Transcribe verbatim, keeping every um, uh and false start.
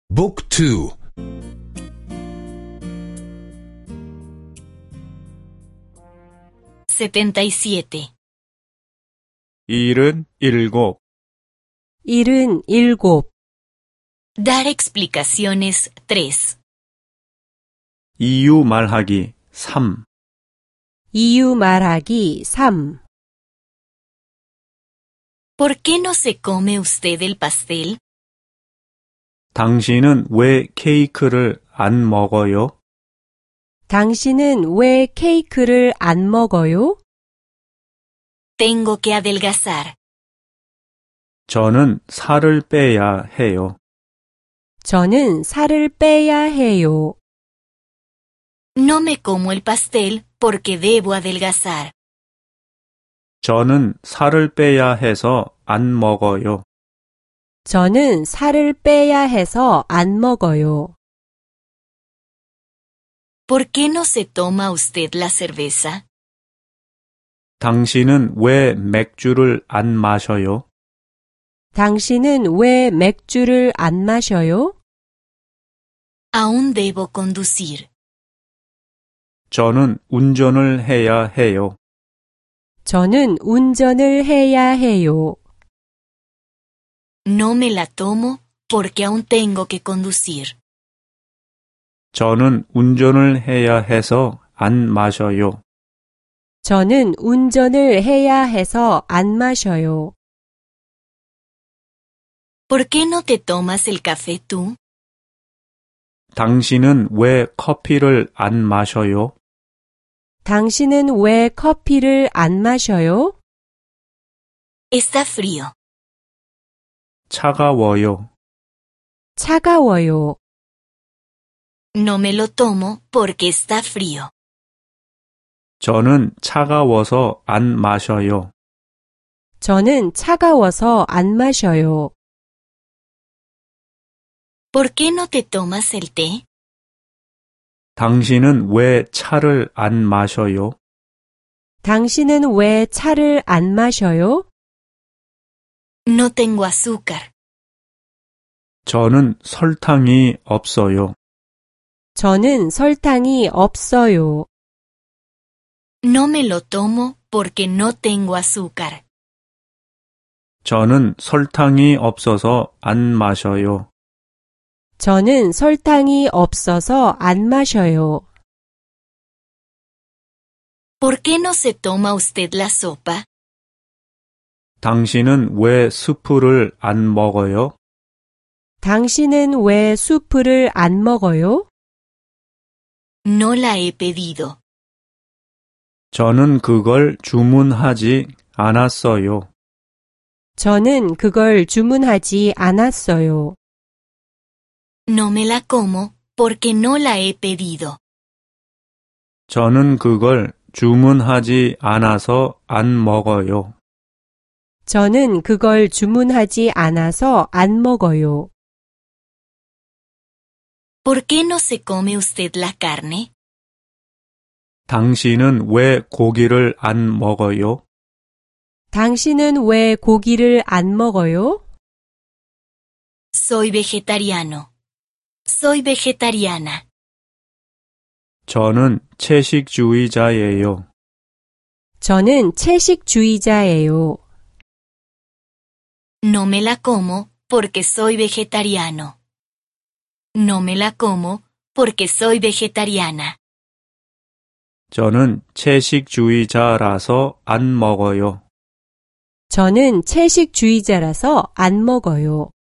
Book two. setenta y siete. 일흔 일곱. 일흔 일곱. Dar explicaciones tres. 이유 말하기 삼. 이유 말하기 삼. ¿Por qué no se come usted el pastel? 당신은 왜 케이크를 안 먹어요? 당신은 왜 케이크를 안 먹어요? Tengo que adelgazar. 저는 살을 빼야 해요. 저는 살을 빼야 해요. No me como el pastel porque debo adelgazar. 저는 살을 빼야 해서 안 먹어요. 저는 살을 빼야 해서 안 먹어요. ¿Por qué no se toma usted la cerveza? 당신은 왜 맥주를 안 마셔요? 당신은 왜 맥주를 안 마셔요? Aún debo conducir. 저는 운전을 해야 해요. 저는 운전을 해야 해요. No me la tomo porque aún tengo que conducir. 저는 운전을 해야 해서 안 마셔요. 저는 운전을 해야 해서 안 마셔요. ¿Por qué no te tomas el café tú? 당신은 왜 커피를 안 마셔요? 당신은 왜 커피를 안 마셔요? Está frío. 차가워요. 차가워요. No me lo tomo porque está frío. 저는 차가워서 안 마셔요. 저는 차가워서 안 마셔요. ¿Por qué no te tomas el té? 당신은 왜 차를 안 마셔요? 당신은 왜 차를 안 마셔요? No tengo azúcar. 저는 설탕이 없어요. 저는 설탕이 없어요. No me lo tomo porque no tengo azúcar. 저는 설탕이 없어서 안 마셔요. 저는 설탕이 없어서 안 마셔요. ¿Por qué no se toma usted la sopa? 당신은 왜 스프를 안 먹어요? 당신은 왜 수프를 안 먹어요? No la he pedido. 저는 그걸 주문하지 않았어요. 저는 그걸 주문하지 않았어요. No me la como porque no la he pedido. 저는 그걸 주문하지 않아서 안 먹어요. 저는 그걸 주문하지 않아서 안 먹어요. ¿Por qué no se come usted la carne? 당신은 왜 고기를 안 먹어요? 당신은 왜 고기를 안 먹어요? Soy vegetariano. Soy vegetariana. 저는 채식주의자예요. 저는 채식주의자예요. No me la como porque soy vegetariano. No me la como porque soy vegetariana. 저는 채식주의자라서 안 먹어요. 저는 채식주의자라서 안 먹어요.